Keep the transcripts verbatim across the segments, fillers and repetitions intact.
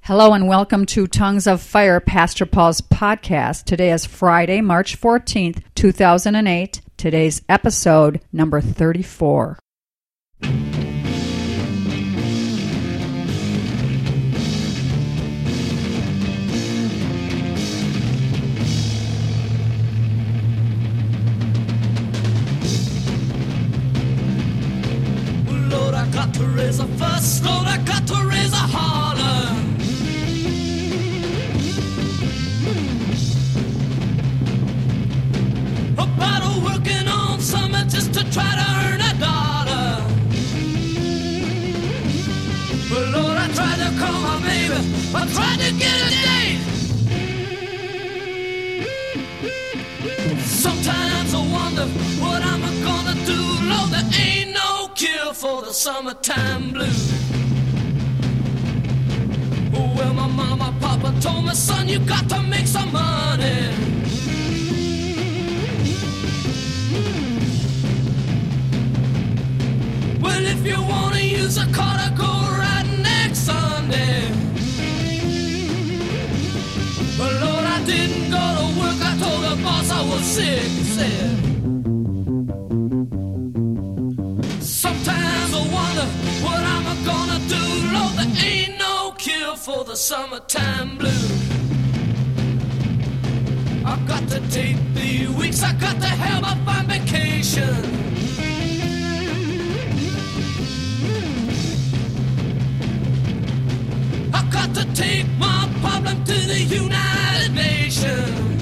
Hello and welcome to Tongues of Fire, Pastor Paul's podcast. Today is Friday, March fourteenth, two thousand eight. Today's episode number thirty-four. Lord, I got to raise a fuss. Lord, I got to raise a holler. About working on something just to try to earn a dollar. But Lord, I tried to call my baby. I tried to get a date. Sometimes I wonder what I'm gonna do. Lord, there ain't no cure for the summertime blues. Well, my mama, papa told me, son, you got to make some money. Well, if you wanna use a car to go right next Sunday. But Lord, I didn't go to work. I told the boss I was sick. He said, sometimes I wonder what I'm gonna do. Lord, there ain't no cure for the summertime blues. I've got to take the weeks. I got to have a fine vacation. I've got to take my problem to the United Nations.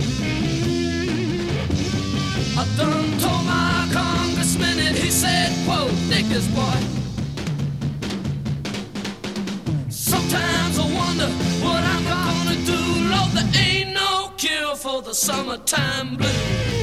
I done told my congressman and he said, quote, dig this boy. Sometimes I wonder what I'm gonna do. Lord, there ain't no cure for the summertime blues.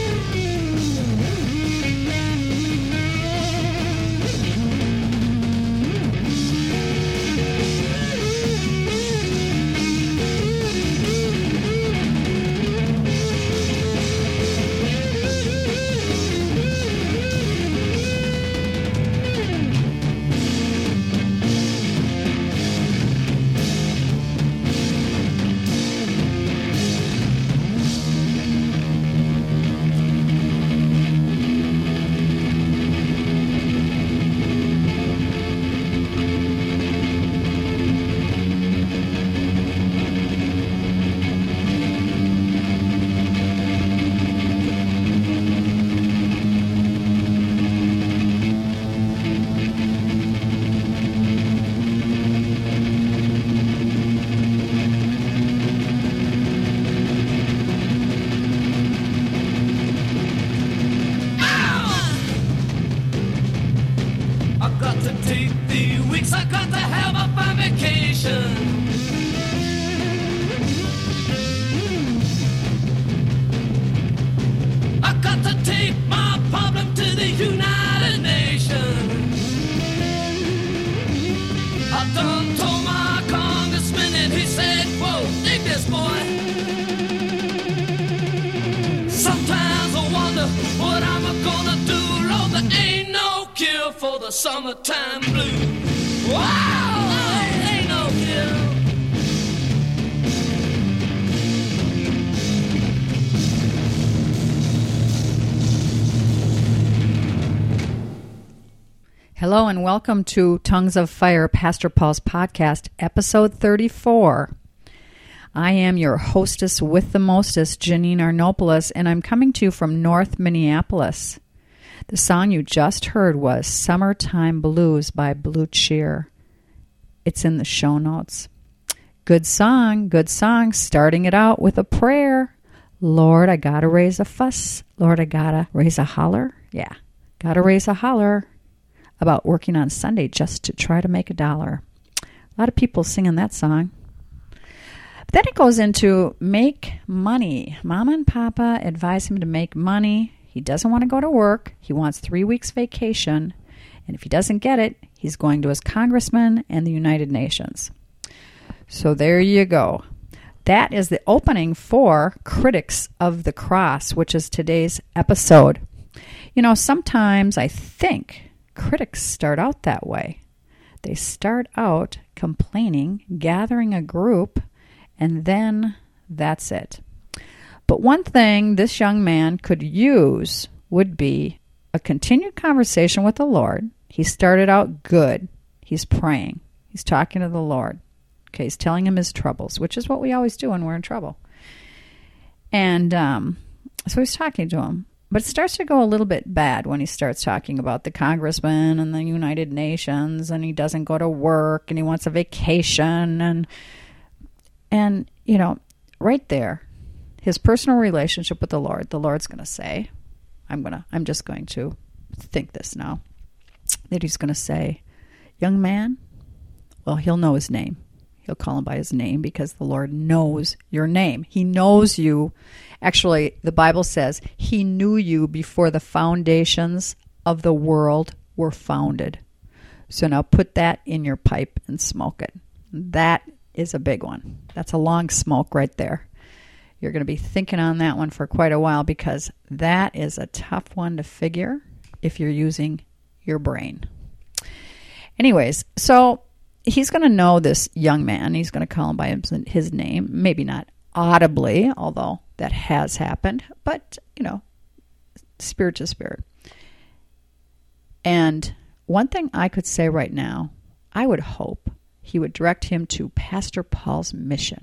Summertime blues. Wow, ain't no cure. Hello and welcome to Tongues of Fire, Pastor Paul's podcast, episode thirty-four. I am your hostess with the mostest, Janine Arnopoulos, and I'm coming to you from North Minneapolis. The song you just heard was Summertime Blues by Blue Cheer. It's in the show notes. Good song, good song. Starting it out with a prayer. Lord, I gotta raise a fuss. Lord, I gotta raise a holler. Yeah, gotta raise a holler about working on Sunday just to try to make a dollar. A lot of people singing that song. But then it goes into make money. Mama and Papa advise him to make money. He doesn't want to go to work. He wants three weeks vacation. And if he doesn't get it, he's going to his congressman and the United Nations. So there you go. That is the opening for Critics of the Cross, which is today's episode. You know, sometimes I think critics start out that way. They start out complaining, gathering a group, and then that's it. But one thing this young man could use would be a continued conversation with the Lord. He started out good. He's praying. He's talking to the Lord. Okay, he's telling him his troubles, which is what we always do when we're in trouble. And um, so he's talking to him. But it starts to go a little bit bad when he starts talking about the congressman and the United Nations, and he doesn't go to work, and he wants a vacation. And, and you know, right there, his personal relationship with the Lord, the Lord's going to say, I'm gonna, I'm just going to think this now, that he's going to say, young man, well, he'll know his name. He'll call him by his name because the Lord knows your name. He knows you. Actually, the Bible says he knew you before the foundations of the world were founded. So now put that in your pipe and smoke it. That is a big one. That's a long smoke right there. You're going to be thinking on that one for quite a while because that is a tough one to figure if you're using your brain. Anyways, so he's going to know this young man. He's going to call him by his name. Maybe not audibly, although that has happened. But, you know, spirit to spirit. And one thing I could say right now, I would hope he would direct him to Pastor Paul's mission,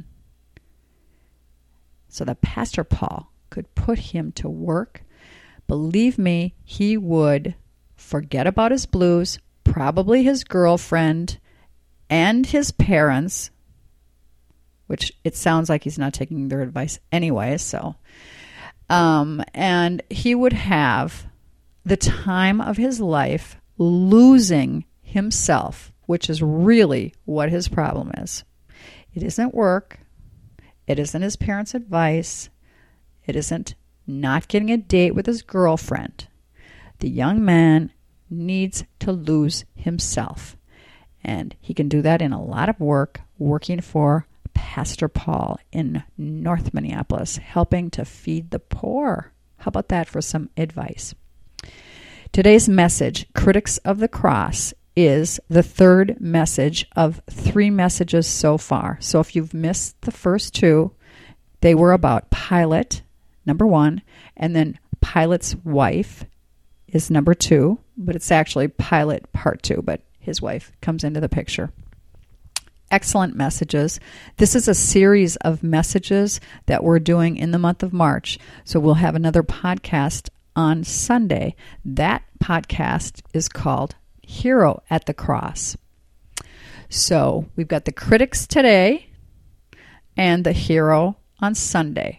so that Pastor Paul could put him to work. Believe me, he would forget about his blues, probably his girlfriend, and his parents, which it sounds like he's not taking their advice anyway, so. Um, and he would have the time of his life losing himself, which is really what his problem is. It isn't work. It isn't his parents' advice. It isn't not getting a date with his girlfriend. The young man needs to lose himself. And he can do that in a lot of work, working for Pastor Paul in North Minneapolis, helping to feed the poor. How about that for some advice? Today's message, Critics of the Cross, is the third message of three messages so far. So if you've missed the first two, they were about Pilate, number one, and then Pilate's wife is number two, but it's actually Pilate part two, but his wife comes into the picture. Excellent messages. This is a series of messages that we're doing in the month of March. So we'll have another podcast on Sunday. That podcast is called Hero at the Cross. So we've got the critics today and the hero on Sunday.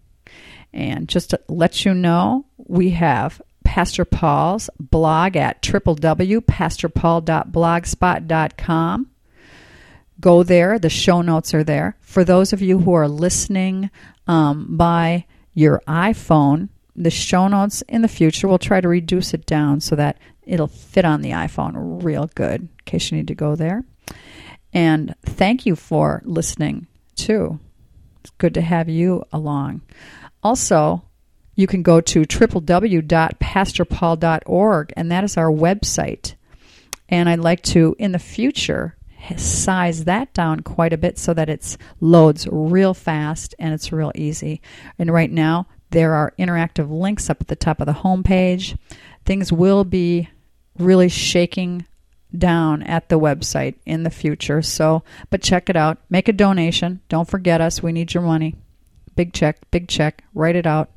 And just to let you know, we have Pastor Paul's blog at w w w dot pastor paul dot blogspot dot com. Go there. The show notes are there. For those of you who are listening um, by your iPhone, the show notes in the future, we'll try to reduce it down so that it'll fit on the iPhone real good in case you need to go there. And thank you for listening, too. It's good to have you along. Also, you can go to w w w dot pastor paul dot org, and that is our website. And I'd like to, in the future, size that down quite a bit so that it loads real fast and it's real easy. And right now, there are interactive links up at the top of the homepage. Things will be really shaking down at the website in the future. So, but check it out. Make a donation. Don't forget us. We need your money. Big check, big check. Write it out.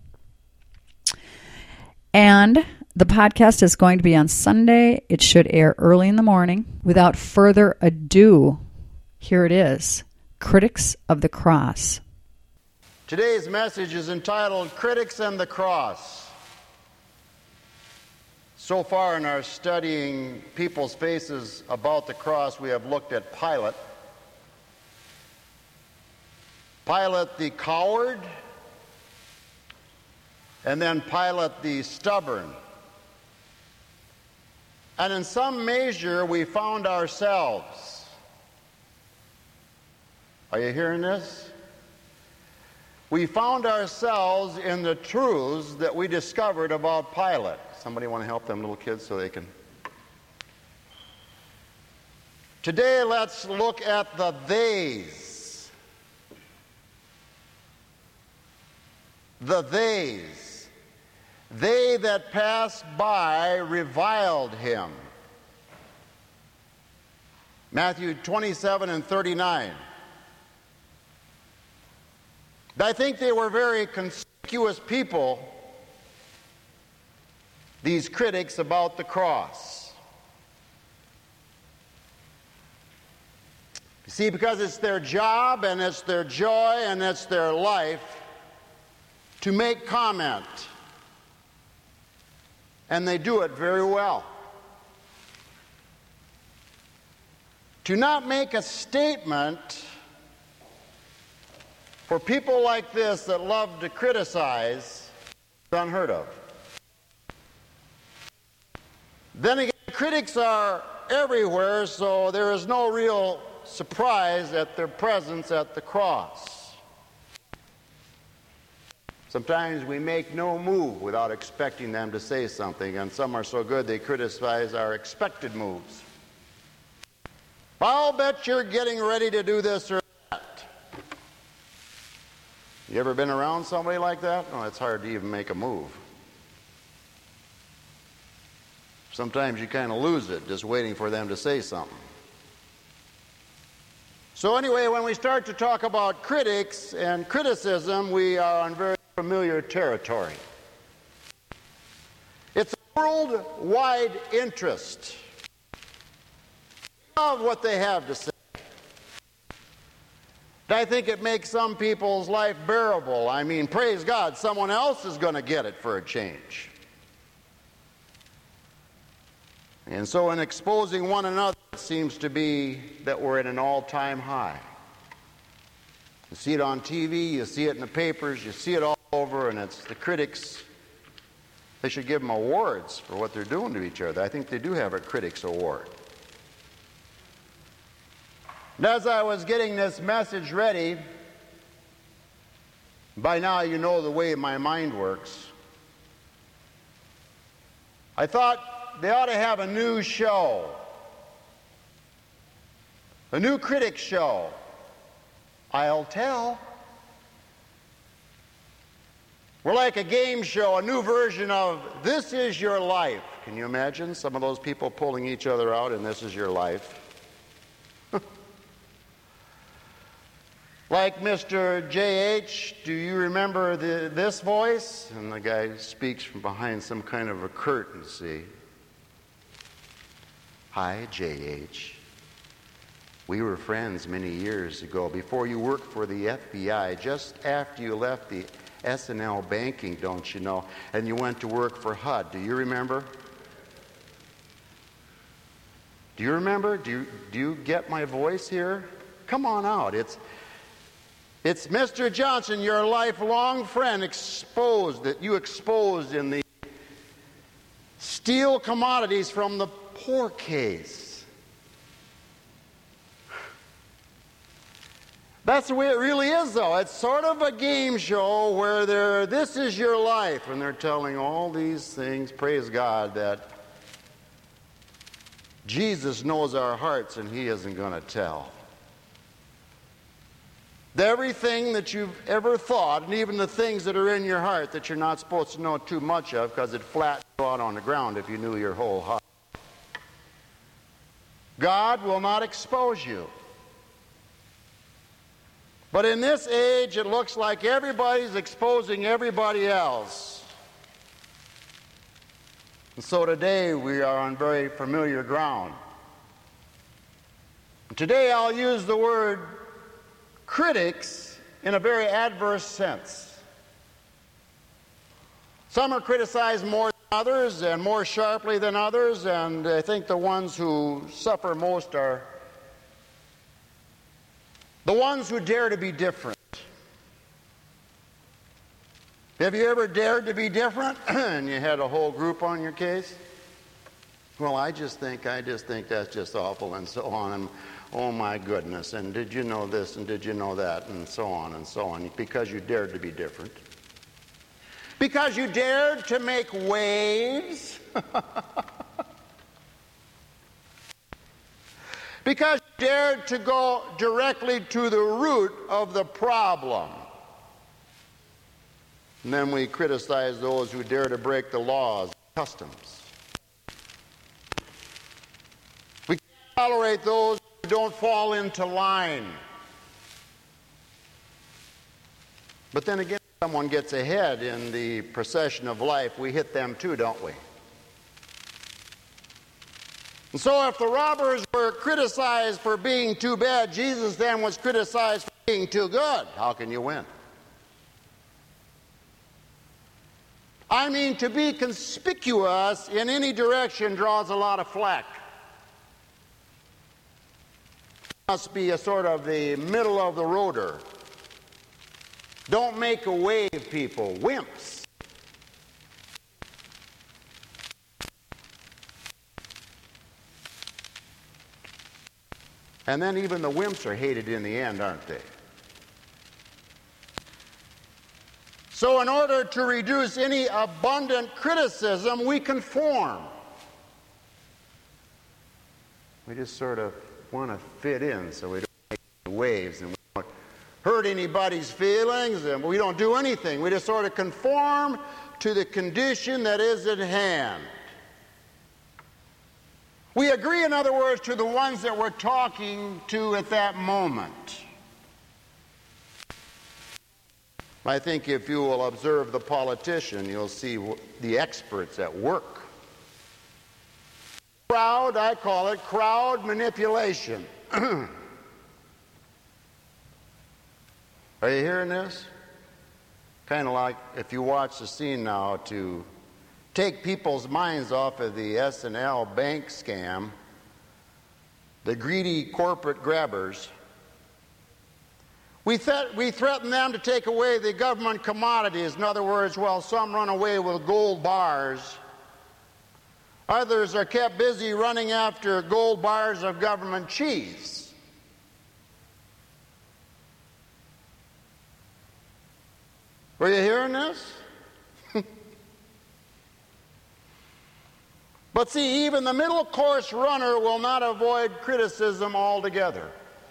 And the podcast is going to be on Sunday. It should air early in the morning. Without further ado, here it is, Critics of the Cross. Today's message is entitled Critics and the Cross. So far in our studying people's faces about the cross, we have looked at Pilate. Pilate the coward, and then Pilate the stubborn. And in some measure, we found ourselves. Are you hearing this? We found ourselves in the truths that we discovered about Pilate. Somebody want to help them little kids so they can... Today, let's look at the theys. The theys. They that passed by reviled him. Matthew twenty-seven and thirty-nine. I think they were very conspicuous people, these critics about the cross. You see, because it's their job and it's their joy and it's their life to make comment. And they do it very well. To not make a statement for people like this that love to criticize is unheard of. Then again, critics are everywhere, so there is no real surprise at their presence at the cross. Sometimes we make no move without expecting them to say something, and some are so good they criticize our expected moves. I'll bet you're getting ready to do this or that. You ever been around somebody like that? Oh, it's hard to even make a move. Sometimes you kind of lose it just waiting for them to say something. So anyway, when we start to talk about critics and criticism, we are on very familiar territory. It's a worldwide interest. I love what they have to say. I think it makes some people's life bearable. I mean, praise God, someone else is going to get it for a change. And so in exposing one another, it seems to be that we're at an all-time high. You see it on T V, you see it in the papers, you see it all over, and it's the critics. They should give them awards for what they're doing to each other. I think they do have a critics award. And as I was getting this message ready, by now you know the way my mind works, I thought they ought to have a new show, a new critic show. I'll tell. We're like a game show, a new version of This Is Your Life. Can you imagine some of those people pulling each other out in This Is Your Life? Like Mister J H, do you remember the, this voice? And the guy speaks from behind some kind of a curtain, see? Hi, J H. We were friends many years ago, before you worked for the F B I, just after you left the S and L banking, don't you know, and you went to work for H U D. Do you remember? Do you remember? Do you, do you get my voice here? Come on out. It's... It's Mister Johnson, your lifelong friend, exposed, that you exposed in the steel commodities from the poor case. That's the way it really is, though. It's sort of a game show where they're, this is your life, and they're telling all these things, praise God, that Jesus knows our hearts and he isn't going to tell. Everything that you've ever thought, and even the things that are in your heart that you're not supposed to know too much of, because it flattens you out on the ground if you knew your whole heart. God will not expose you. But in this age, it looks like everybody's exposing everybody else. And so today we are on very familiar ground. And today I'll use the word critics in a very adverse sense. Some are criticized more than others and more sharply than others, and I think the ones who suffer most are the ones who dare to be different. Have you ever dared to be different and you had a whole group on your case? Well, I just think, I just think that's just awful, and so on, and oh my goodness, and did you know this, and did you know that, and so on and so on, because you dared to be different. Because you dared to make waves. Because you dared to go directly to the root of the problem. And then we criticize those who dare to break the laws and customs. We can't tolerate those who don't fall into line. But then again, if someone gets ahead in the procession of life, we hit them too, don't we? And so if the robbers were criticized for being too bad, Jesus then was criticized for being too good. How can you win? I mean, to be conspicuous in any direction draws a lot of flack. Must be a sort of the middle of the roader. Don't make a wave, people. Wimps. And then even the wimps are hated in the end, aren't they? So in order to reduce any abundant criticism, we conform. We just sort of want to fit in so we don't make waves and we don't hurt anybody's feelings and we don't do anything. We just sort of conform to the condition that is at hand. We agree, in other words, to the ones that we're talking to at that moment. I think if you will observe the politician, you'll see the experts at work. Crowd, I call it crowd manipulation. Are you hearing this? Kind of like if you watch the scene now to take people's minds off of the S and L bank scam, the greedy corporate grabbers. We, th- we threaten them to take away the government commodities. In other words, well, some run away with gold bars. Others are kept busy running after gold bars of government cheese. Were you hearing this? But see, even the middle course runner will not avoid criticism altogether.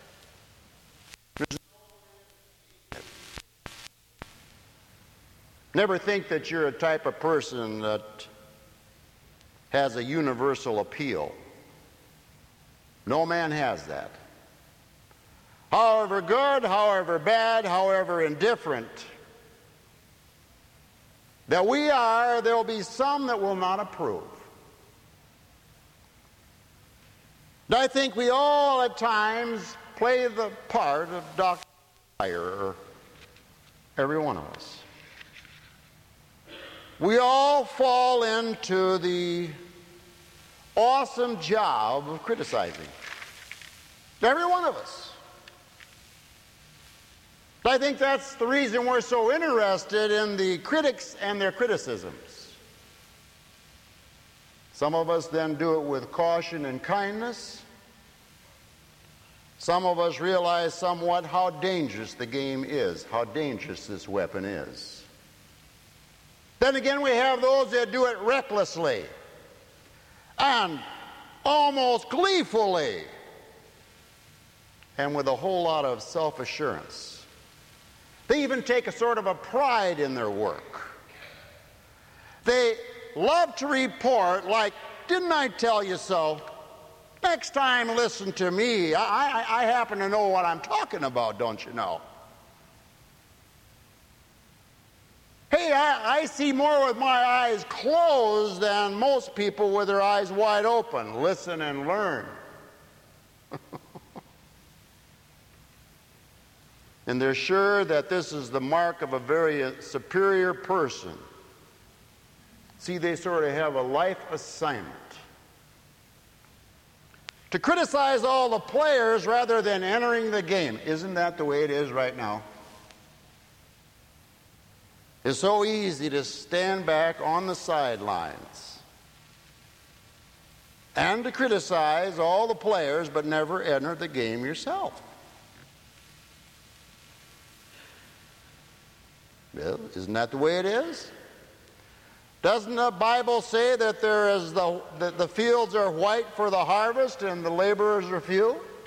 Never think that you're a type of person that has a universal appeal. No man has that. However good, however bad, however indifferent that we are, there will be some that will not approve. And I think we all at times play the part of Doctor Fire, every one of us. We all fall into the awesome job of criticizing. Every one of us. I think that's the reason we're so interested in the critics and their criticisms. Some of us then do it with caution and kindness. Some of us realize somewhat how dangerous the game is, how dangerous this weapon is. Then again, we have those that do it recklessly and almost gleefully and with a whole lot of self-assurance. They even take a sort of a pride in their work. They love to report like, didn't I tell you so? Next time, listen to me. I, I, I happen to know what I'm talking about, don't you know? Hey, I, I see more with my eyes closed than most people with their eyes wide open. Listen and learn. And they're sure that this is the mark of a very superior person. See, they sort of have a life assignment. To criticize all the players rather than entering the game. Isn't that the way it is right now? It's so easy to stand back on the sidelines and to criticize all the players but never enter the game yourself. Well, isn't that the way it is? Doesn't the Bible say that there is the, that the fields are white for the harvest and the laborers are few?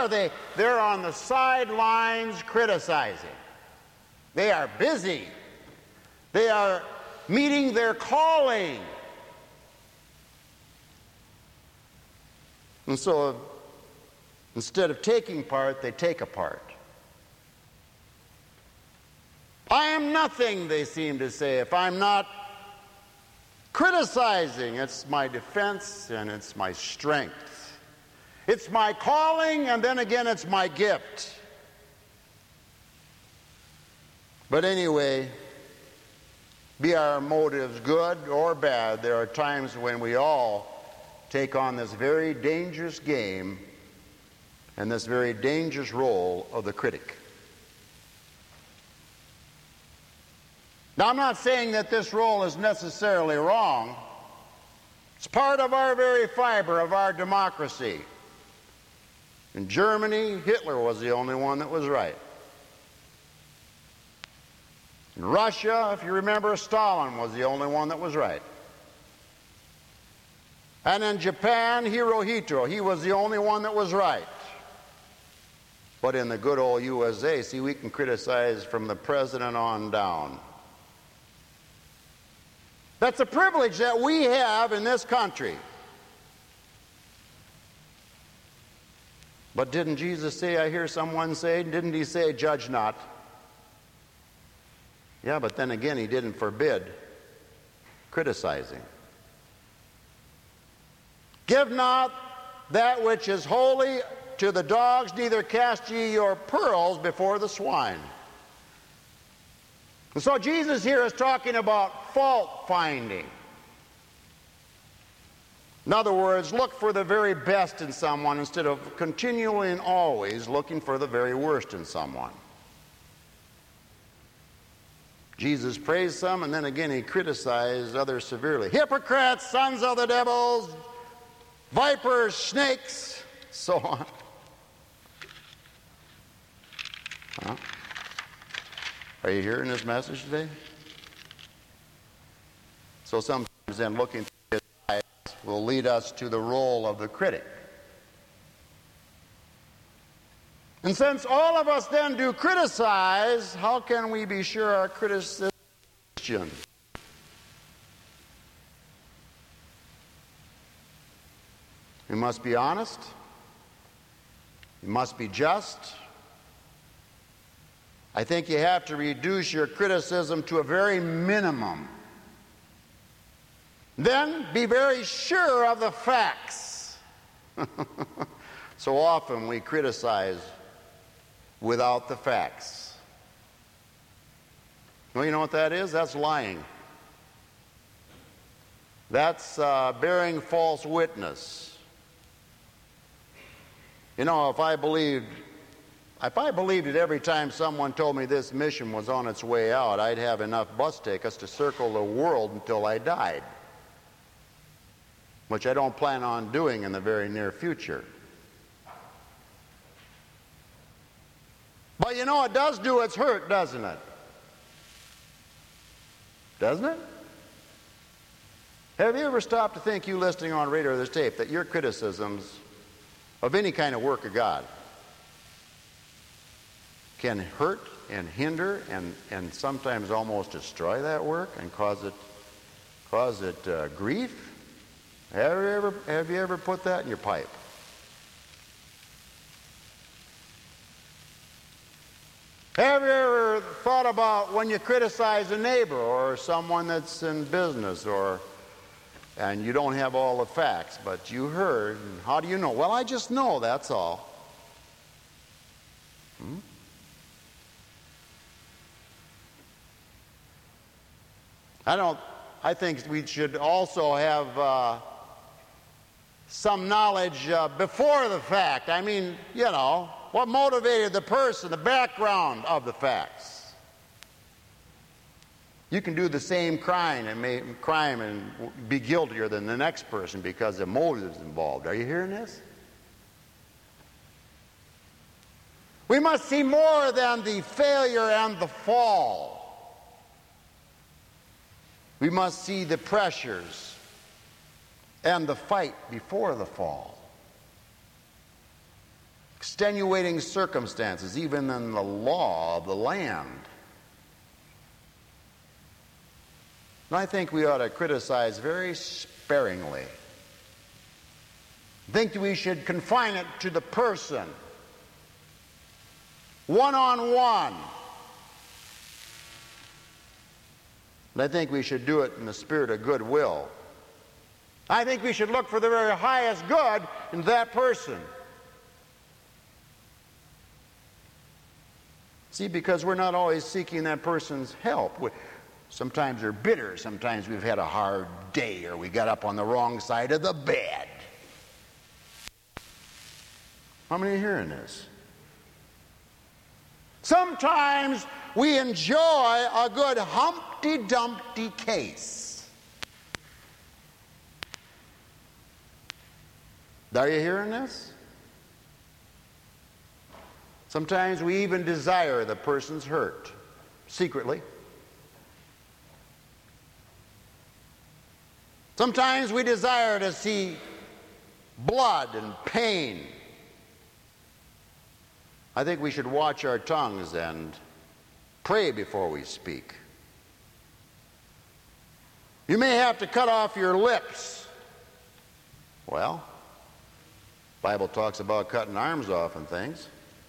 are they? They're on the sidelines criticizing. They are busy. They are meeting their calling. And so instead of taking part, they take a part. I am nothing, they seem to say, if I'm not criticizing. It's my defense and it's my strength. It's my calling, and then again it's my gift. But anyway, be our motives good or bad, there are times when we all take on this very dangerous game and this very dangerous role of the critic. Now, I'm not saying that this role is necessarily wrong. It's part of our very fiber of our democracy. In Germany, Hitler was the only one that was right. In Russia, if you remember, Stalin was the only one that was right. And in Japan, Hirohito, he was the only one that was right. But in the good old U S A, see, we can criticize from the president on down. That's a privilege that we have in this country. But didn't Jesus say, I hear someone say, didn't he say, judge not? Yeah, but then again, he didn't forbid criticizing. Give not that which is holy to the dogs, neither cast ye your pearls before the swine. And so Jesus here is talking about fault finding. In other words, look for the very best in someone instead of continually and always looking for the very worst in someone. Jesus praised some, and then again he criticized others severely. Hypocrites, sons of the devils, vipers, snakes, so on. Huh? Are you hearing this message today? So sometimes then looking through his eyes will lead us to the role of the critic. And since all of us then do criticize, how can we be sure our criticism is Christian? We must be honest. We must be just. I think you have to reduce your criticism to a very minimum. Then be very sure of the facts. So often we criticize without the facts. Well, you know what that is? That's lying. That's uh, bearing false witness. You know, if I believed, if I believed it every time someone told me this mission was on its way out, I'd have enough bus tickets to circle the world until I died, which I don't plan on doing in the very near future. But you know, it does do its hurt, doesn't it? Doesn't it? Have you ever stopped to think, you listening on radio or this tape, that your criticisms of any kind of work of God can hurt and hinder and, and sometimes almost destroy that work and cause it cause it uh, grief? Have you ever have you ever put that in your pipe? Have you ever thought about when you criticize a neighbor or someone that's in business, or and you don't have all the facts, but you heard, and how do you know? Well, I just know, that's all. Hmm? I don't, I think we should also have uh, some knowledge uh, before the fact. I mean, you know, what motivated the person, the background of the facts. You can do the same crime and, may, crime and be guiltier than the next person because the motive is involved. Are you hearing this? We must see more than the failure and the fall. We must see the pressures and the fight before the fall. extenuating circumstances, even in the law of the land. And I think we ought to criticize very sparingly. I think we should confine it to the person, one-on-one. And I think we should do it in the spirit of goodwill. I think we should look for the very highest good in that person. See, because we're not always seeking that person's help. We, sometimes we're bitter. Sometimes we've had a hard day, or we got up on the wrong side of the bed. How many are hearing this? Sometimes we enjoy a good Humpty Dumpty case. Are you hearing this? Sometimes we even desire the person's hurt, secretly. Sometimes we desire to see blood and pain. I think we should watch our tongues and pray before we speak. You may have to cut off your lips. Well, the Bible talks about cutting arms off and things.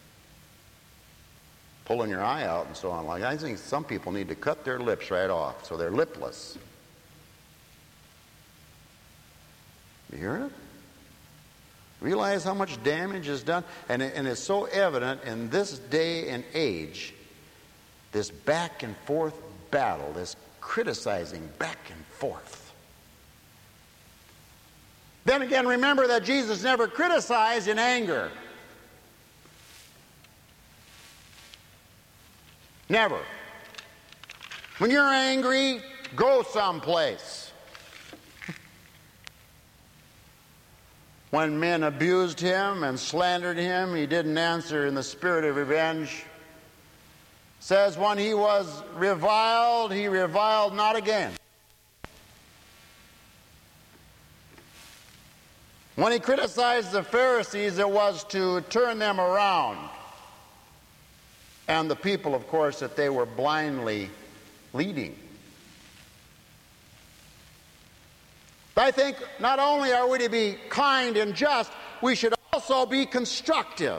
Pulling your eye out and so on. Like, I think some people need to cut their lips right off so they're lipless. You hear it? Realize how much damage is done? And, it, and it's so evident in this day and age, this back and forth battle, this criticizing back and forth. Then again, remember that Jesus never criticized in anger. Never. When you're angry, go someplace. When men abused him and slandered him, he didn't answer in the spirit of revenge. Says when he was reviled, he reviled not again. When he criticized the Pharisees, it was to turn them around. And the people, of course, that they were blindly leading. I think not only are we to be kind and just, we should also be constructive.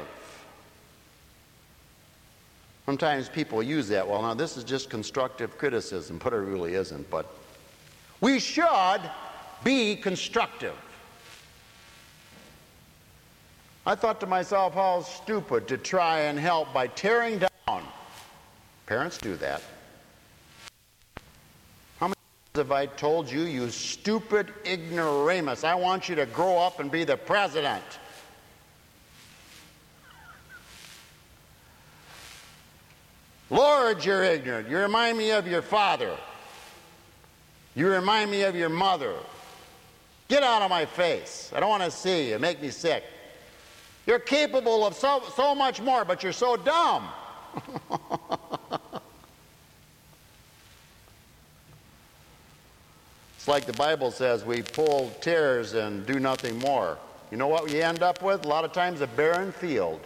Sometimes people use that. Well, now this is just constructive criticism, but it really isn't. But we should be constructive. I thought to myself, how stupid to try and help by tearing down. Parents do that. How many times have I told you, you stupid ignoramus, I want you to grow up and be the president? Lord, you're ignorant. You remind me of your father. You remind me of your mother. Get out of my face. I don't want to see you. Make me sick. You're capable of so, so much more, but you're so dumb. It's like the Bible says, we pull tares and do nothing more. You know what we end up with? A lot of times a barren field.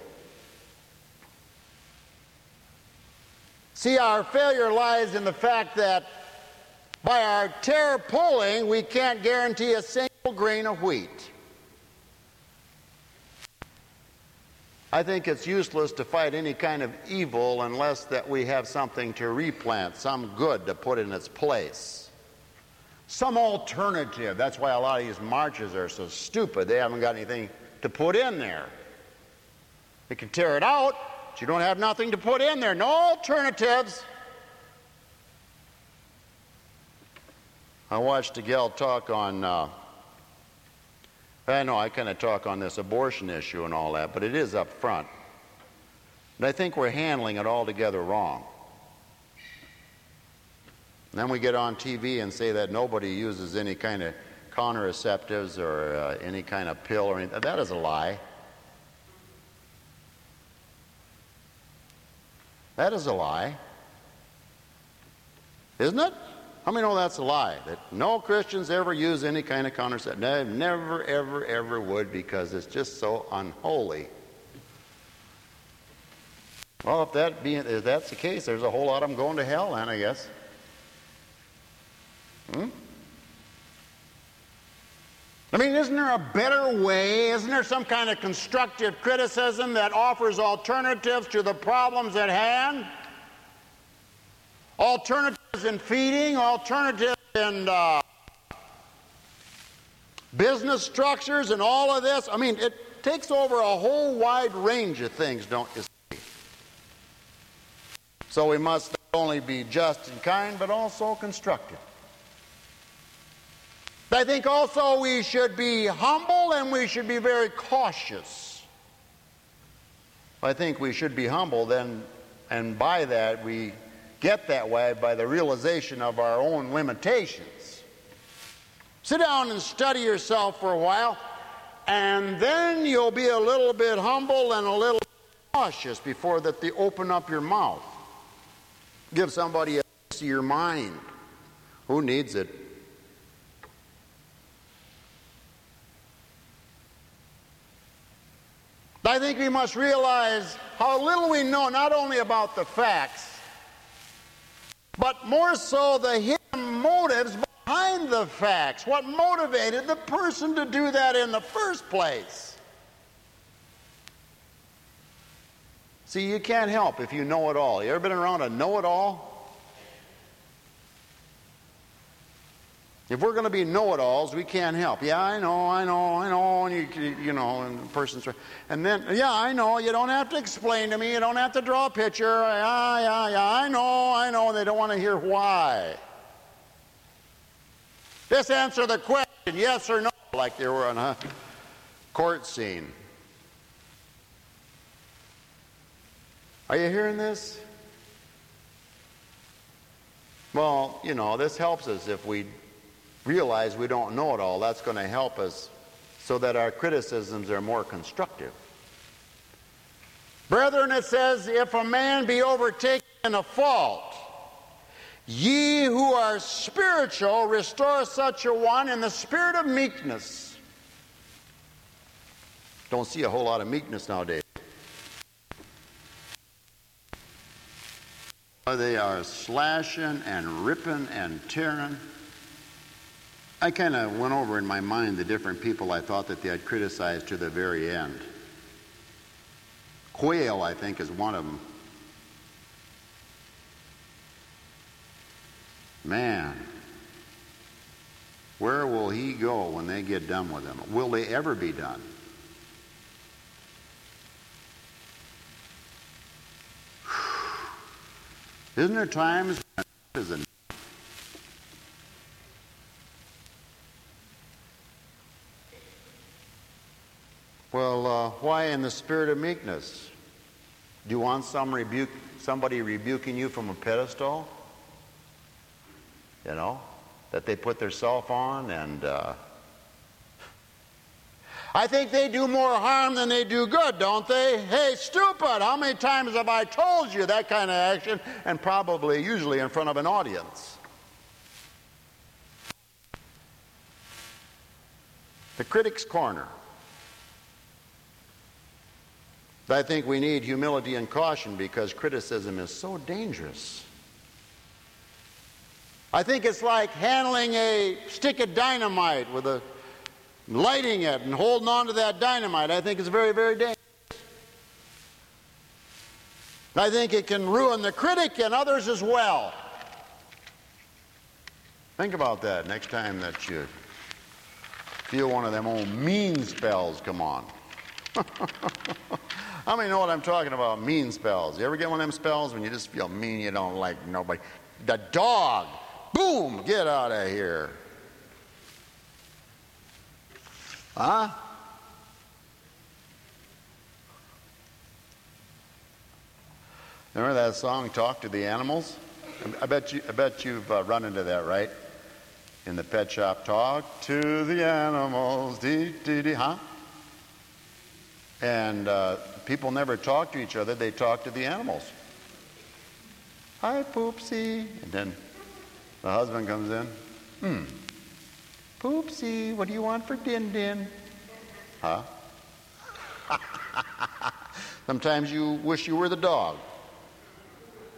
See, our failure lies in the fact that by our tare pulling, we can't guarantee a single grain of wheat. I think it's useless to fight any kind of evil unless that we have something to replant, some good to put in its place. Some alternative. That's why a lot of these marches are so stupid. They haven't got anything to put in there. They can tear it out, but you don't have nothing to put in there. No alternatives. I watched a gal talk on... Uh, I know I kind of talk on this abortion issue and all that, but it is up front. And I think we're handling it altogether wrong. And then we get on T V and say that nobody uses any kind of contraceptives or uh, any kind of pill or anything. That is a lie. That is a lie. Isn't it? How many know that's a lie? That no Christians ever use any kind of contraceptive. No, never, ever, ever would, because it's just so unholy. Well, if that be, if that's the case, there's a whole lot of them going to hell, then, I guess. Hmm? I mean, isn't there a better way? Isn't there some kind of constructive criticism that offers alternatives to the problems at hand? Alternatives in feeding, alternatives in uh, business structures and all of this. I mean, it takes over a whole wide range of things, don't you see? So we must not only be just and kind, but also constructive. I think also we should be humble and we should be very cautious. I think we should be humble then, and by that we get that way by the realization of our own limitations. Sit down and study yourself for a while, and then you'll be a little bit humble and a little cautious before that they open up your mouth. Give somebody a piece of your mind. Who needs it? I think we must realize how little we know not only about the facts, but more so the hidden motives behind the facts. What motivated the person to do that in the first place? See, you can't help if you know it all. You ever been around a know-it-all? If we're going to be know-it-alls, we can't help. Yeah, I know, I know, I know, and you, you know, and the person's, and then, yeah, I know, you don't have to explain to me, you don't have to draw a picture, yeah, yeah, yeah, I know, I know, and they don't want to hear why. Just answer the question, yes or no, like they were on a court scene. Are you hearing this? Well, you know, this helps us if we realize we don't know it all. That's going to help us so that our criticisms are more constructive. Brethren, it says, if a man be overtaken in a fault, ye who are spiritual, restore such a one in the spirit of meekness. Don't see a whole lot of meekness nowadays. They are slashing and ripping and tearing. I kind of went over in my mind the different people I thought that they had criticized to the very end. Quayle, I think, is one of them. Man, where will he go when they get done with him? Will they ever be done? Isn't there times when it is enough? Well, uh, why in the spirit of meekness? Do you want some rebuke, somebody rebuking you from a pedestal? You know, that they put their self on, and uh, I think they do more harm than they do good, don't they? Hey, stupid, how many times have I told you that kind of action? And probably, usually in front of an audience. The critic's corner. I think we need humility and caution because criticism is so dangerous. I think it's like handling a stick of dynamite with a lighting it and holding on to that dynamite. I think it's very, very dangerous. I think it can ruin the critic and others as well. Think about that next time that you feel one of them old mean spells come on. How many know what I'm talking about, mean spells? You ever get one of them spells when you just feel mean, you don't like nobody? The dog, boom, get out of here. Huh? Remember that song, Talk to the Animals? I bet, you, I bet you've uh, run into that, right? In the pet shop, talk to the animals, dee, dee, dee, huh? And uh, people never talk to each other, they talk to the animals. Hi, Poopsie. And then the husband comes in. Hmm. Poopsie, what do you want for Din Din? Huh? Sometimes you wish you were the dog.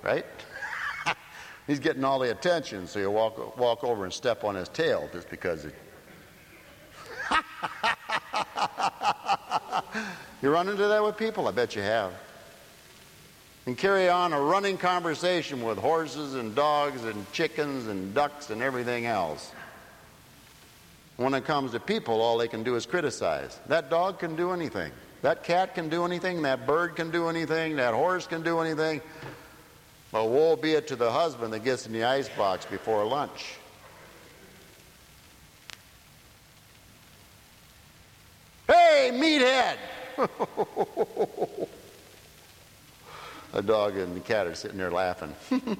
right? He's getting all the attention, so you walk walk over and step on his tail just because it... You run into that with people? I bet you have. And carry on a running conversation with horses and dogs and chickens and ducks and everything else. When it comes to people, all they can do is criticize. That dog can do anything. That cat can do anything. That bird can do anything. That horse can do anything. But woe be it to the husband that gets in the icebox before lunch. Hey, meathead! The dog and the cat are sitting there laughing.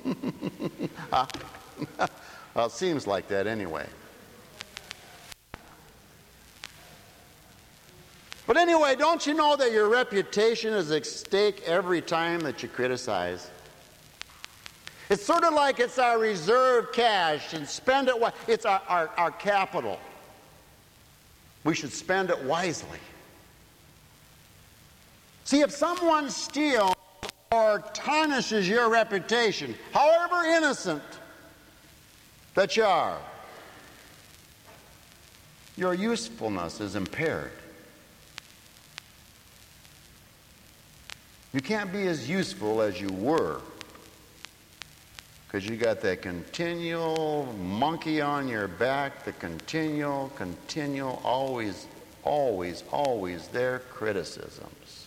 Well, it seems like that anyway. But anyway, don't you know that your reputation is at stake every time that you criticize? It's sort of like it's our reserve cash, and spend it wisely. It's our, our, our capital. We should spend it wisely. See, if someone steals or tarnishes your reputation, however innocent that you are, your usefulness is impaired. You can't be as useful as you were because you got that continual monkey on your back, the continual, continual, always, always, always there criticisms.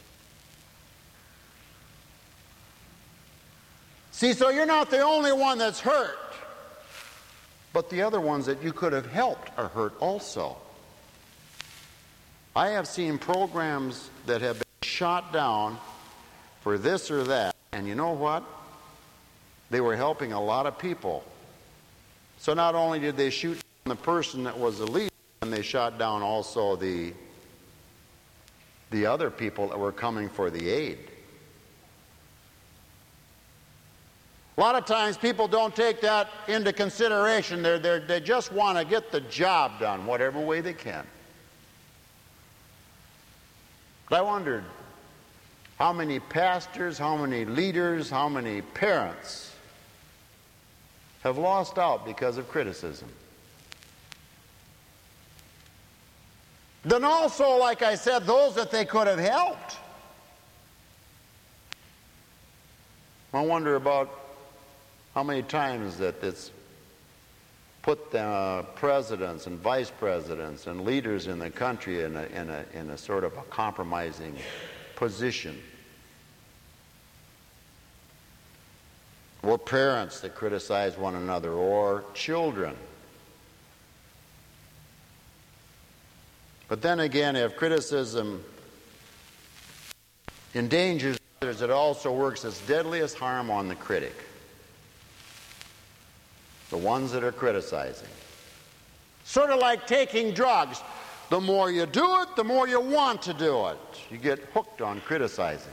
See, so you're not the only one that's hurt, but the other ones that you could have helped are hurt also. I have seen programs that have been shot down for this or that, and you know what? They were helping a lot of people. So not only did they shoot the person that was the leader, and they shot down also the the other people that were coming for the aid. A lot of times people don't take that into consideration. They're, they're, they just want to get the job done, whatever way they can. But I wondered, how many pastors, how many leaders, how many parents have lost out because of criticism? Then also, like I said, those that they could have helped. I wonder about how many times that it's put the uh, presidents and vice presidents and leaders in the country in a, in a, in a sort of a compromising position. Or parents that criticize one another, or children. But then again, if criticism endangers others, it also works its deadliest harm on the critic. The ones that are criticizing. Sort of like taking drugs. The more you do it, the more you want to do it. You get hooked on criticizing.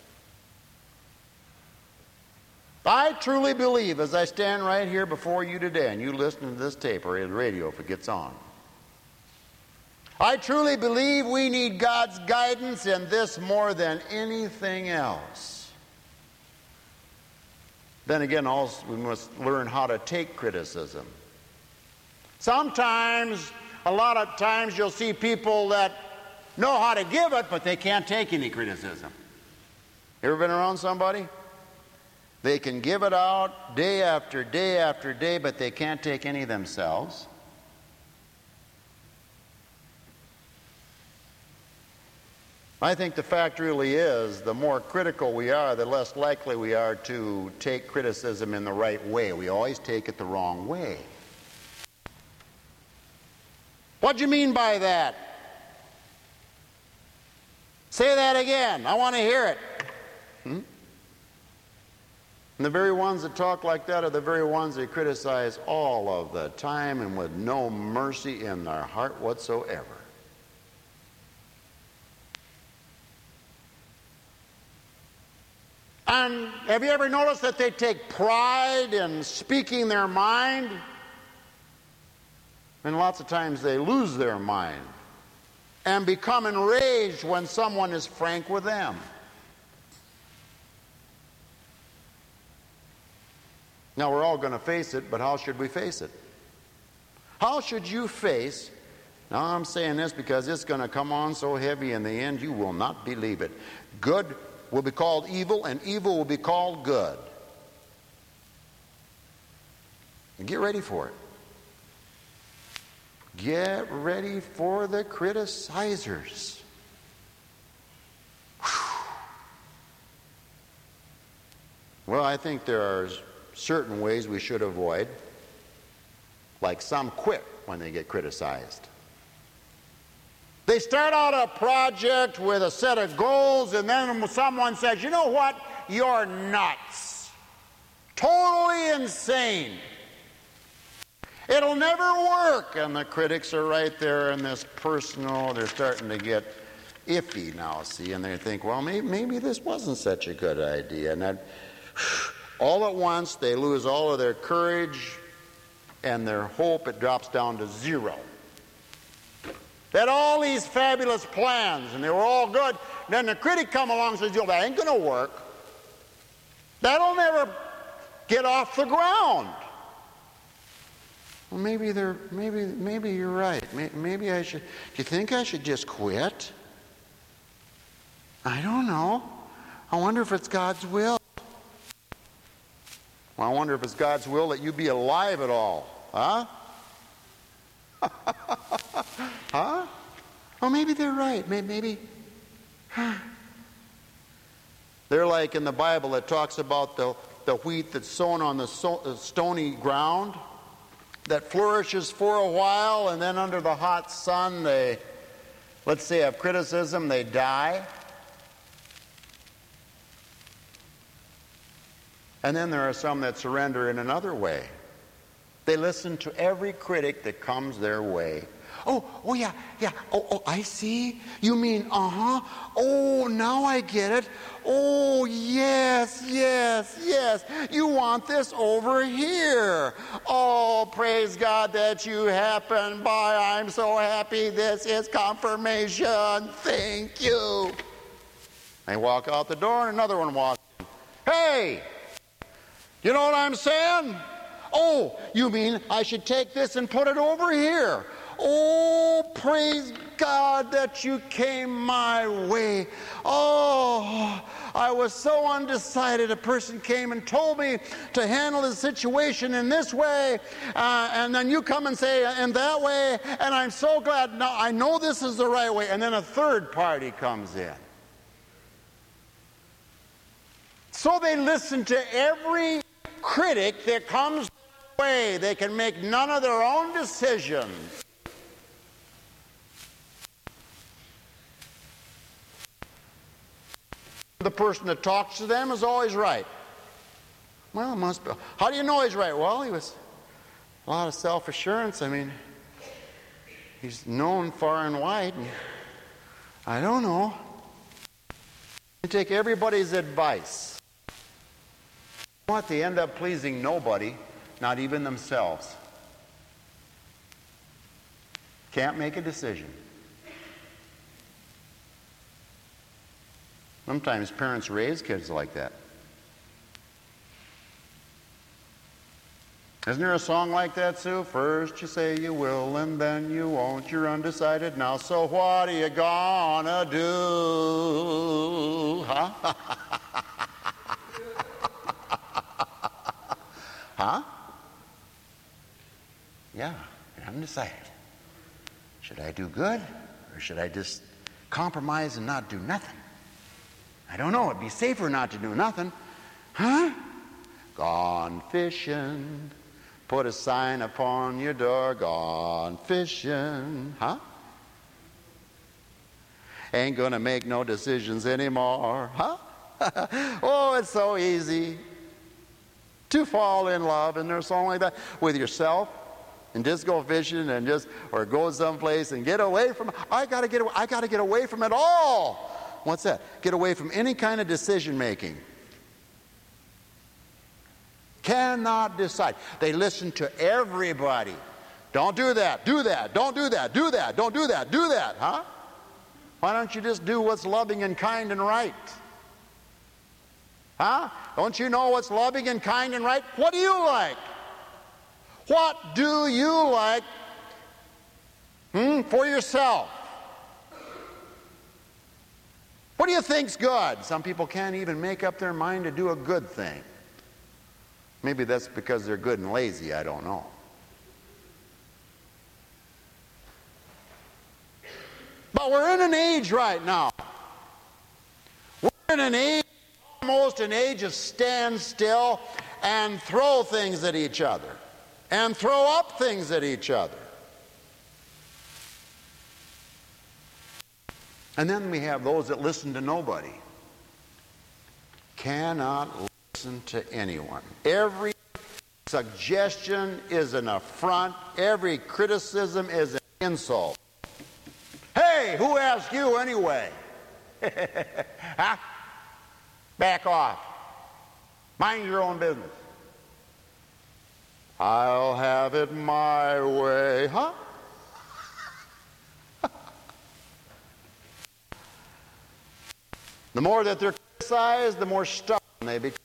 I truly believe, as I stand right here before you today, and you listen to this tape or the radio if it gets on, I truly believe we need God's guidance in this more than anything else. Then again, also, we must learn how to take criticism. Sometimes, a lot of times, you'll see people that know how to give it, but they can't take any criticism. You ever been around somebody? They can give it out day after day after day, but they can't take any themselves. I think the fact really is, the more critical we are, the less likely we are to take criticism in the right way. We always take it the wrong way. What do you mean by that? Say that again. I want to hear it. Hmm? And the very ones that talk like that are the very ones that criticize all of the time and with no mercy in their heart whatsoever. And have you ever noticed that they take pride in speaking their mind? And lots of times they lose their mind and become enraged when someone is frank with them. Now, we're all going to face it, but how should we face it? How should you face, now I'm saying this because it's going to come on so heavy in the end you will not believe it. Good will be called evil, and evil will be called good. And get ready for it. Get ready for the criticizers. Whew. Well, I think there are certain ways we should avoid. Like some quit when they get criticized. They start out a project with a set of goals, and then someone says, you know what? You're nuts. Totally insane. It'll never work. And the critics are right there in this personal, they're starting to get iffy now, see, and they think, well, maybe, maybe this wasn't such a good idea. And that, all at once, they lose all of their courage and their hope. It drops down to zero. They had all these fabulous plans, and they were all good. Then the critic come along and says, yo, that ain't going to work. That'll never get off the ground. Well, maybe they're, maybe, maybe you're right. Maybe I should, do you think I should just quit? I don't know. I wonder if it's God's will. Well, I wonder if it's God's will that you be alive at all. Huh? Huh? Oh, maybe they're right. Maybe. maybe. They're like in the Bible, it talks about the, the wheat that's sown on the so, stony ground that flourishes for a while, and then under the hot sun, they, let's say, of criticism, they die. And then there are some that surrender in another way. They listen to every critic that comes their way. Oh, oh yeah, yeah. Oh, oh, I see. You mean, uh-huh. Oh, now I get it. Oh, yes, yes, yes. You want this over here. Oh, praise God that you happened by. I'm so happy. This is confirmation. Thank you. They walk out the door and another one walks in. Hey, you know what I'm saying? Oh, you mean I should take this and put it over here? Oh, praise God that you came my way. Oh, I was so undecided. A person came and told me to handle the situation in this way, uh, and then you come and say in that way, and I'm so glad. Now I know this is the right way. And then a third party comes in. So they listen to every critic that comes their way. They can make none of their own decisions. The person that talks to them is always right. Well, it must be. How do you know he's right? Well, he was a lot of self-assurance. I mean, he's known far and wide. And I don't know. You take everybody's advice. What? They end up pleasing nobody, not even themselves. Can't make a decision. Sometimes parents raise kids like that. Isn't there a song like that, Sue? First you say you will and then you won't. You're undecided now, so what are you gonna do? Huh? Huh? Yeah, you're undecided. Should I do good or should I just compromise and not do nothing? I don't know. It'd be safer not to do nothing. Huh? Gone fishing. Put a sign upon your door. Gone fishing. Huh? Ain't gonna make no decisions anymore. Huh? Oh, it's so easy to fall in love, and there's something like that with yourself, and just go fishing, and just or go someplace and get away from. I gotta get. I gotta get away from it all. What's that? Get away from any kind of decision making. Cannot decide. They listen to everybody. Don't do that. Do that. Don't do that. Do that. Don't do that. Do that. Huh? Why don't you just do what's loving and kind and right? Huh? Don't you know what's loving and kind and right? What do you like? What do you like hmm, for yourself? What do you think's good? Some people can't even make up their mind to do a good thing. Maybe that's because they're good and lazy, I don't know. But we're in an age right now. We're in an age, almost an age of stand still and throw things at each other. And throw up things at each other. And then we have those that listen to nobody. Cannot listen to anyone. Every suggestion is an affront. Every criticism is an insult. Hey, who asked you anyway? Huh? Back off. Mind your own business. I'll have it my way. Huh? The more that they're criticized, the more stubborn they become.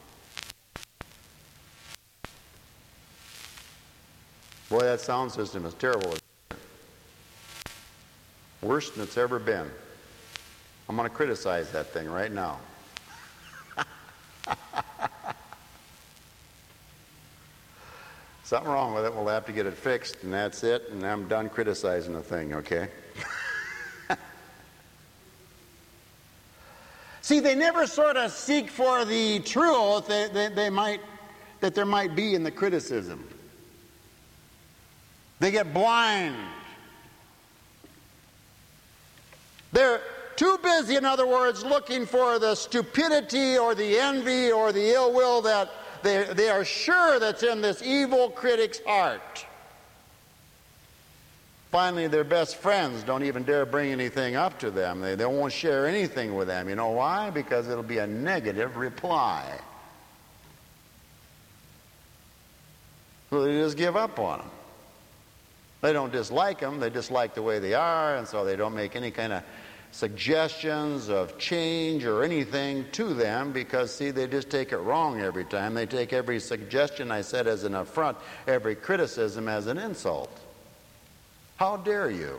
Boy, that sound system is terrible. Worse than it's ever been. I'm going to criticize that thing right now. Something wrong with it, we'll have to get it fixed, and that's it, and I'm done criticizing the thing, okay? See, they never sort of seek for the truth they, they, they might, that there might be in the criticism. They get blind. They're too busy, in other words, looking for the stupidity or the envy or the ill will that they, they are sure that's in this evil critic's heart. Finally, their best friends don't even dare bring anything up to them. They, they won't share anything with them. You know why? Because it'll be a negative reply. So they just give up on them. They don't dislike them. They dislike the way they are, and so they don't make any kind of suggestions of change or anything to them because, see, they just take it wrong every time. They take every suggestion I said as an affront, every criticism as an insult. How dare you?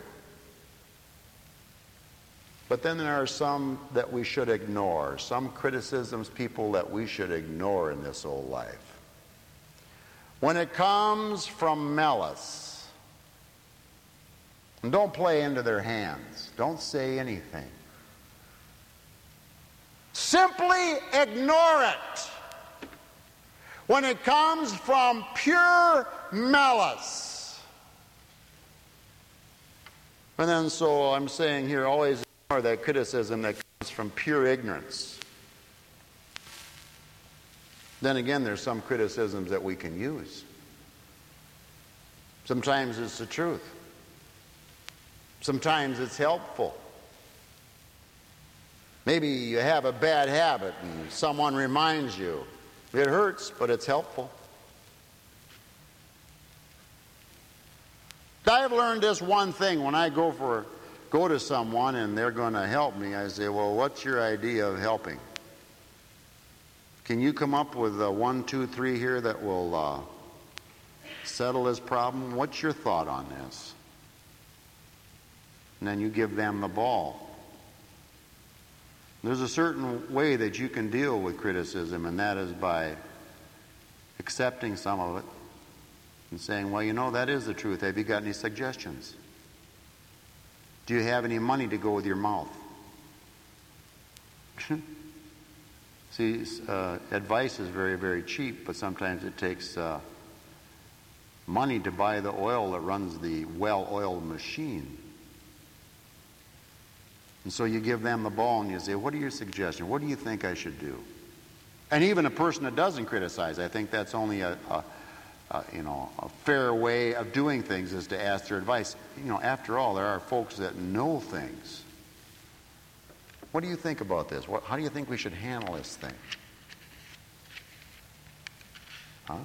But then there are some that we should ignore, some criticisms, people that we should ignore in this old life. When it comes from malice, and don't play into their hands, don't say anything. Simply ignore it. When it comes from pure malice. And then so I'm saying here, always ignore that criticism that comes from pure ignorance. Then again, there's some criticisms that we can use. Sometimes it's the truth. Sometimes it's helpful. Maybe you have a bad habit and someone reminds you. It hurts, but it's helpful. I've learned this one thing. When I go for go to someone and they're going to help me, I say, well, what's your idea of helping? Can you come up with a one, two, three here that will uh, settle this problem? What's your thought on this? And then you give them the ball. There's a certain way that you can deal with criticism, and that is by accepting some of it and saying, well, you know, that is the truth. Have you got any suggestions? Do you have any money to go with your mouth? See, uh, advice is very, very cheap, but sometimes it takes uh, money to buy the oil that runs the well-oiled machine. And so you give them the ball and you say, what are your suggestions? What do you think I should do? And even a person that doesn't criticize, I think that's only a, a, a you know, a fair way of doing things is to ask their advice. You know, after all, there are folks that know things. What do you think about this? What, how do you think we should handle this thing? Huh?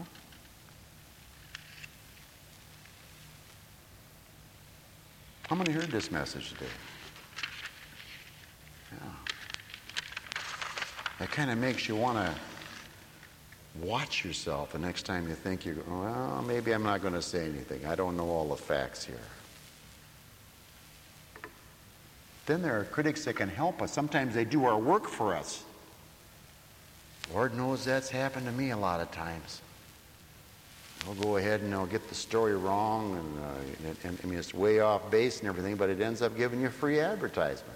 How many heard this message today? Yeah. That kind of makes you want to watch yourself the next time you think you're, well, maybe I'm not going to say anything. I don't know all the facts here. Then there are critics that can help us. Sometimes they do our work for us. Lord knows that's happened to me a lot of times. I'll go ahead and I'll get the story wrong, and, uh, and, and I mean, it's way off base and everything, but it ends up giving you free advertisement.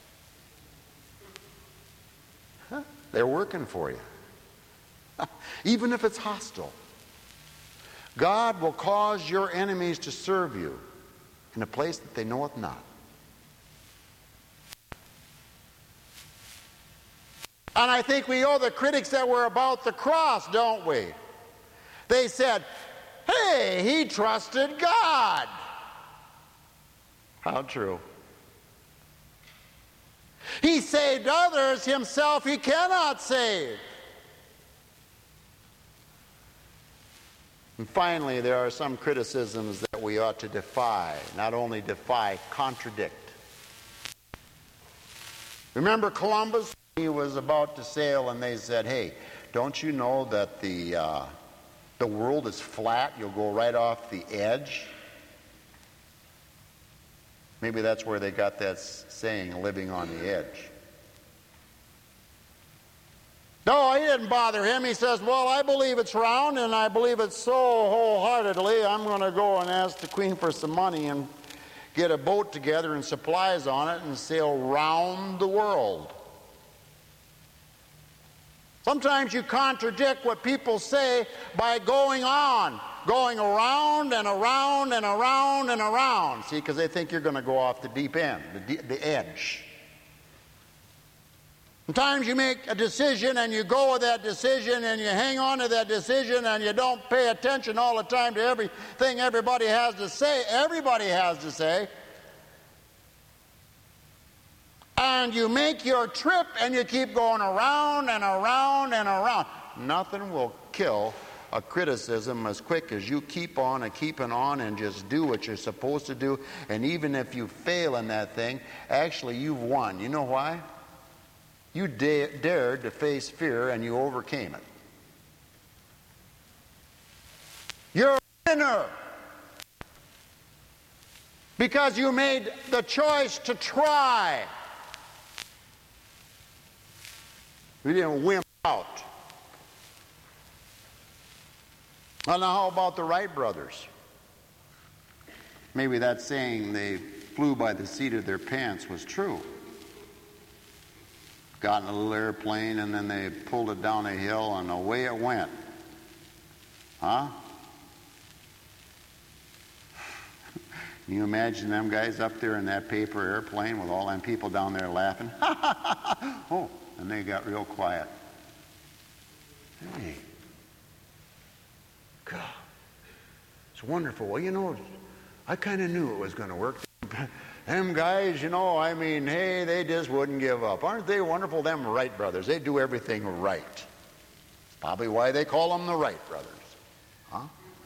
Huh? They're working for you. Even if it's hostile. God will cause your enemies to serve you in a place that they knoweth not. And I think we owe the critics that were about the cross, don't we? They said, hey, he trusted God. How true. He saved others, himself he cannot save. And finally, there are some criticisms that we ought to defy. Not only defy, contradict. Remember Columbus? He was about to sail and they said, hey, don't you know that the, uh, the world is flat? You'll go right off the edge. Maybe that's where they got that saying, living on the edge. No, he didn't bother him. He says, well, I believe it's round, and I believe it so wholeheartedly. I'm going to go and ask the Queen for some money and get a boat together and supplies on it and sail round the world. Sometimes you contradict what people say by going on, going around and around and around and around. See, because they think you're going to go off the deep end, the, de- the edge. Sometimes you make a decision and you go with that decision and you hang on to that decision and you don't pay attention all the time to everything everybody has to say. Everybody has to say. And you make your trip and you keep going around and around and around. Nothing will kill a criticism as quick as you keep on and keeping on and just do what you're supposed to do. And even if you fail in that thing, actually you've won. You know why? You da- dared to face fear and you overcame it. You're a winner because you made the choice to try. We didn't wimp out. Well, now how about the Wright brothers? Maybe that saying they flew by the seat of their pants was true. Got in a little airplane and then they pulled it down a hill and away it went. Huh? Can you imagine them guys up there in that paper airplane with all them people down there laughing? Oh, and they got real quiet. Hey. God. It's wonderful. Well, you know, I kind of knew it was going to work. Them guys, you know, I mean, hey, they just wouldn't give up. Aren't they wonderful, them Wright brothers? They do everything right. That's probably why they call them the Wright brothers. Huh?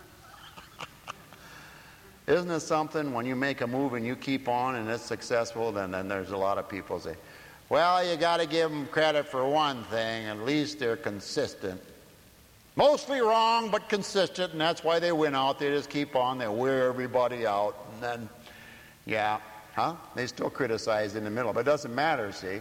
Isn't it something when you make a move and you keep on and it's successful, then, then there's a lot of people say, well, you got to give them credit for one thing. At least they're consistent. Mostly wrong, but consistent, and that's why they win out. They just keep on. They wear everybody out, and then, yeah. Huh? They still criticize in the middle, but it doesn't matter, see.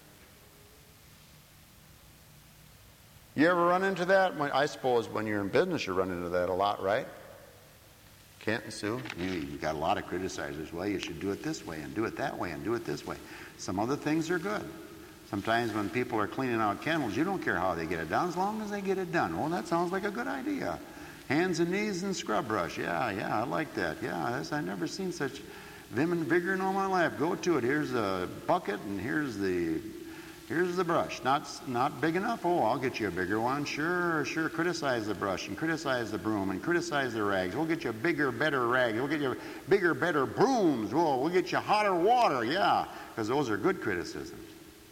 You ever run into that? I suppose when you're in business you run into that a lot, right? Kent and Sue, you, you got a lot of criticizers. Well, you should do it this way and do it that way and do it this way. Some other things are good. Sometimes when people are cleaning out kennels, you don't care how they get it done as long as they get it done. Well, that sounds like a good idea. Hands and knees and scrub brush. Yeah, yeah, I like that. Yeah, that's, I've never seen such vim and vigor in all my life. Go to it. Here's a bucket and here's the here's the brush. Not not big enough? Oh, I'll get you a bigger one. Sure, sure. Criticize the brush and criticize the broom and criticize the rags. We'll get you a bigger, better rag. We'll get you bigger, better brooms. We'll, we'll get you hotter water. Yeah, because those are good criticisms.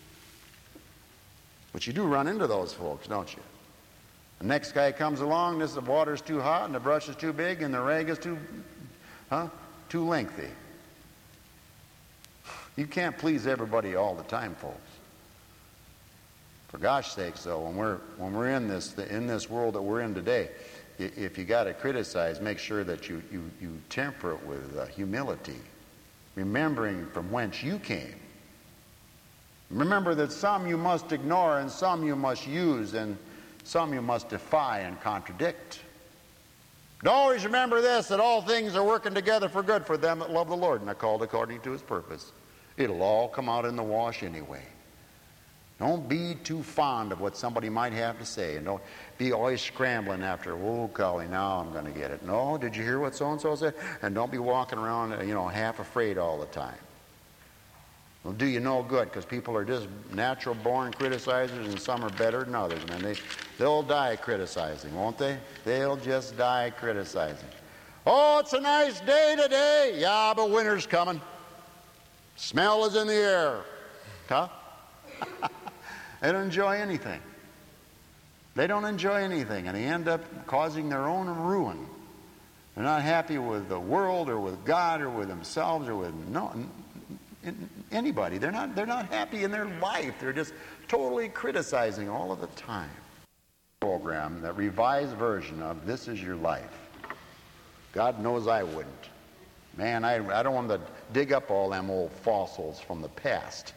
But you do run into those folks, don't you? The next guy comes along, this the water's too hot and the brush is too big and the rag is too, huh, too lengthy. You can't please everybody all the time, folks. For gosh sakes, though, when we're when we're in this in this world that we're in today, if you got to criticize, make sure that you you you temper it with uh, humility, remembering from whence you came. Remember that some you must ignore, and some you must use, and some you must defy and contradict. But always remember this, that all things are working together for good for them that love the Lord and are called according to His purpose. It'll all come out in the wash anyway. Don't be too fond of what somebody might have to say, and don't be always scrambling after, oh, golly, now I'm going to get it. No, did you hear what so-and-so said? And don't be walking around, you know, half afraid all the time. It'll do you no good, because people are just natural born criticizers, and some are better than others, man. They, they'll die criticizing, won't they? They'll just die criticizing. Oh, it's a nice day today. Yeah, but winter's coming. Smell is in the air. Huh? They don't enjoy anything. They don't enjoy anything, and they end up causing their own ruin. They're not happy with the world or with God or with themselves or with no anybody. They're not, they're not happy in their life. They're just totally criticizing all of the time. Program, that revised version of This Is Your Life. God knows I wouldn't. Man, I, I don't want to dig up all them old fossils from the past.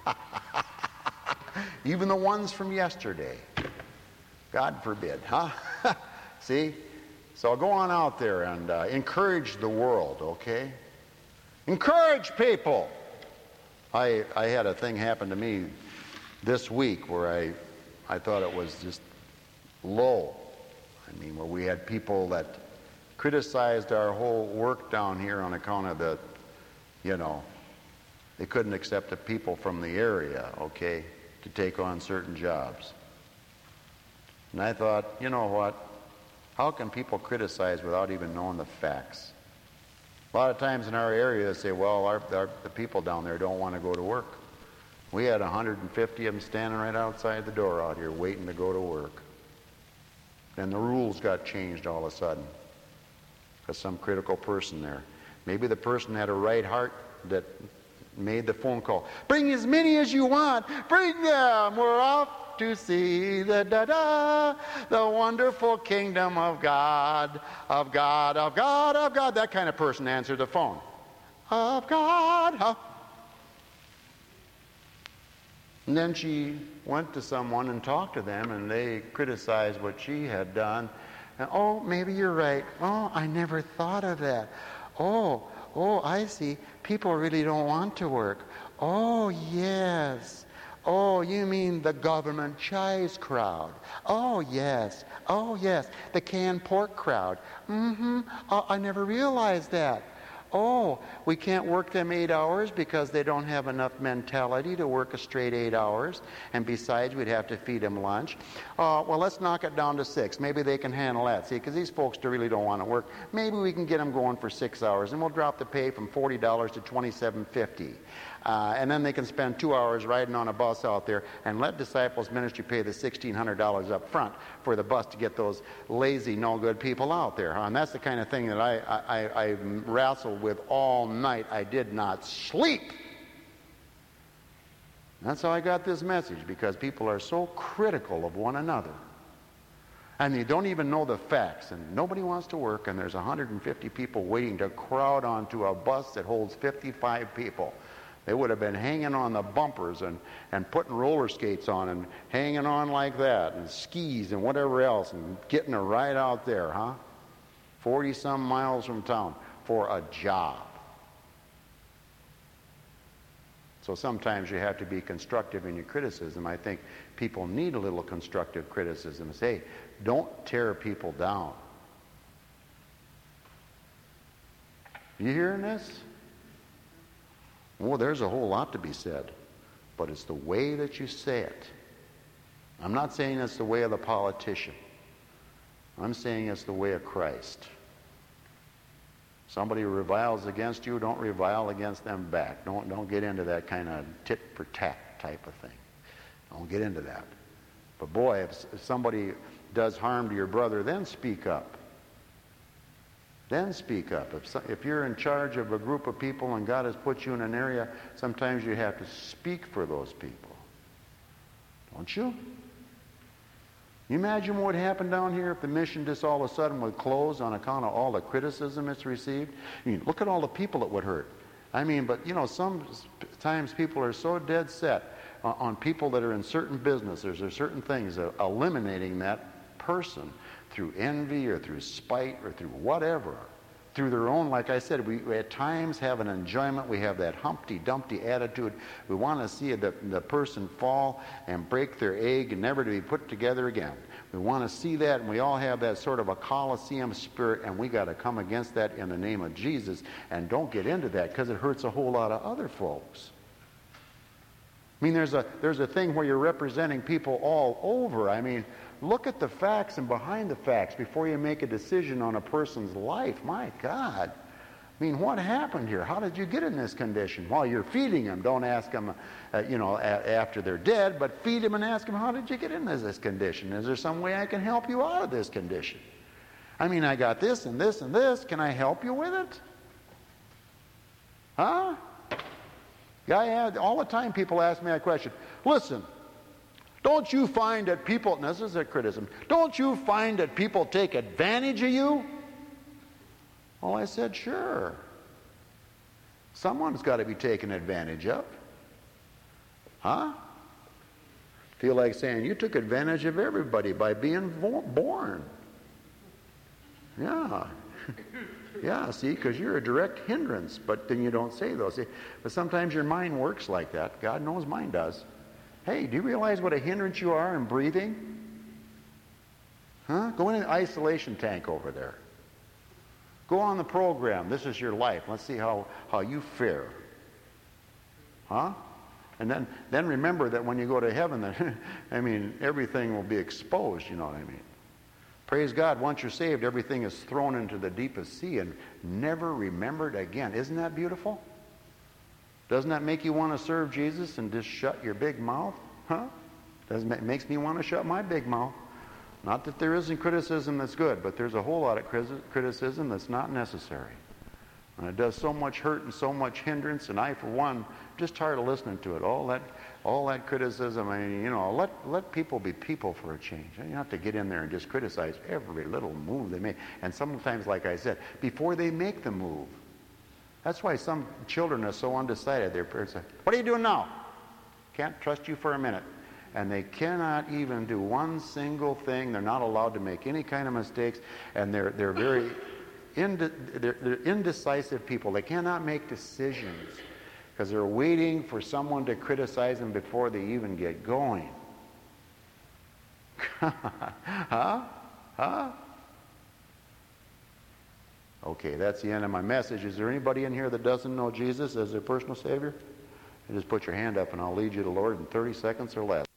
Even the ones from yesterday. God forbid, huh? See? So go on out there and uh, encourage the world, okay? Encourage people! I, I had a thing happen to me this week where I, I thought it was just low. I mean, where we had people that criticized our whole work down here on account of the, you know, they couldn't accept the people from the area, okay, to take on certain jobs. And I thought, you know what? How can people criticize without even knowing the facts? A lot of times in our area, they say, well, our, our, the people down there don't want to go to work. We had one hundred fifty of them standing right outside the door out here waiting to go to work. Then the rules got changed all of a sudden because some critical person there. Maybe the person had a right heart that made the phone call. Bring as many as you want. Bring them. We're off to see the da-da, the wonderful kingdom of God, of God, of God, of God. That kind of person answered the phone. Of God, huh? And then she went to someone and talked to them, and they criticized what she had done. And, oh, maybe you're right. Oh, I never thought of that. Oh, oh, I see. People really don't want to work. Oh, yes. Oh, you mean the government chives crowd. Oh, yes. Oh, yes. The canned pork crowd. Mm-hmm. Oh, I never realized that. Oh, we can't work them eight hours because they don't have enough mentality to work a straight eight hours. And besides, we'd have to feed them lunch. Uh, well, let's knock it down to six. Maybe they can handle that. See, because these folks really don't want to work. Maybe we can get them going for six hours, and we'll drop the pay from forty dollars to twenty-seven fifty. Uh, and then they can spend two hours riding on a bus out there, and let Disciples Ministry pay the sixteen hundred dollars up front for the bus to get those lazy, no-good people out there. Huh? And that's the kind of thing that I, I, I wrestled with all night. I did not sleep. That's how I got this message, because people are so critical of one another. And they don't even know the facts, and nobody wants to work, and there's one hundred fifty people waiting to crowd onto a bus that holds fifty-five people. They would have been hanging on the bumpers and, and putting roller skates on and hanging on like that, and skis and whatever else, and getting a ride out there, huh? forty-some miles from town for a job. So sometimes you have to be constructive in your criticism. I think people need a little constructive criticism. Say, don't tear people down. You hearing this? Oh, there's a whole lot to be said, but it's the way that you say it. I'm not saying it's the way of the politician. I'm saying it's the way of Christ. Somebody reviles against you, don't revile against them back. Don't, don't get into that kind of tit for tat type of thing. Don't get into that. But boy, if, if somebody does harm to your brother, then speak up. Then speak up. If, if you're in charge of a group of people and God has put you in an area, sometimes you have to speak for those people. Don't you? You imagine what would happen down here if the mission just all of a sudden would close on account of all the criticism it's received? I mean, look at all the people it would hurt. I mean, but you know, sometimes people are so dead set on, on people that are in certain businesses or certain things, uh, eliminating that person through envy or through spite or through whatever. Through their own, like I said, we, we at times have an enjoyment. We have that Humpty Dumpty attitude. We want to see the, the person fall and break their egg and never to be put together again. We want to see that, and we all have that sort of a Colosseum spirit, and we got to come against that in the name of Jesus, and don't get into that because it hurts a whole lot of other folks. I mean, there's a, there's a thing where you're representing people all over. I mean, look at the facts and behind the facts before you make a decision on a person's life. My God. I mean, what happened here? How did you get in this condition? While you're feeding them, don't ask them, uh, you know, a- after they're dead, but feed them and ask them, how did you get into this condition? Is there some way I can help you out of this condition? I mean, I got this and this and this. Can I help you with it? Huh? Yeah, I had, all the time people ask me that question. Listen, don't you find that people, and this is a criticism, don't you find that people take advantage of you? Well, I said, sure. Someone's got to be taken advantage of. Huh? Feel like saying, you took advantage of everybody by being born. Yeah. Yeah, see, because you're a direct hindrance, but then you don't say those. But sometimes your mind works like that. God knows mine does. Hey, do you realize what a hindrance you are in breathing? Huh? Go in an isolation tank over there. Go on the program. This is your life. Let's see how, how you fare. Huh? And then, then remember that when you go to heaven, then, I mean, everything will be exposed, you know what I mean? Praise God, once you're saved, everything is thrown into the deepest sea and never remembered again. Isn't that beautiful? Doesn't that make you want to serve Jesus and just shut your big mouth? Huh? Doesn't it makes me want to shut my big mouth. Not that there isn't criticism that's good, but there's a whole lot of criticism that's not necessary. And it does so much hurt and so much hindrance, and I, for one, just tired of listening to it. All that, all that criticism. I mean, you know, let let people be people for a change. You don't have to get in there and just criticize every little move they make. And sometimes, like I said, before they make the move. That's why some children are so undecided. Their parents say, "What are you doing now? Can't trust you for a minute." And they cannot even do one single thing. They're not allowed to make any kind of mistakes, and they're they're very inde- they're, they're indecisive people. They cannot make decisions because they're waiting for someone to criticize them before they even get going. Huh? Huh? Okay, that's the end of my message. Is there anybody in here that doesn't know Jesus as their personal Savior? You just put your hand up and I'll lead you to the Lord in thirty seconds or less.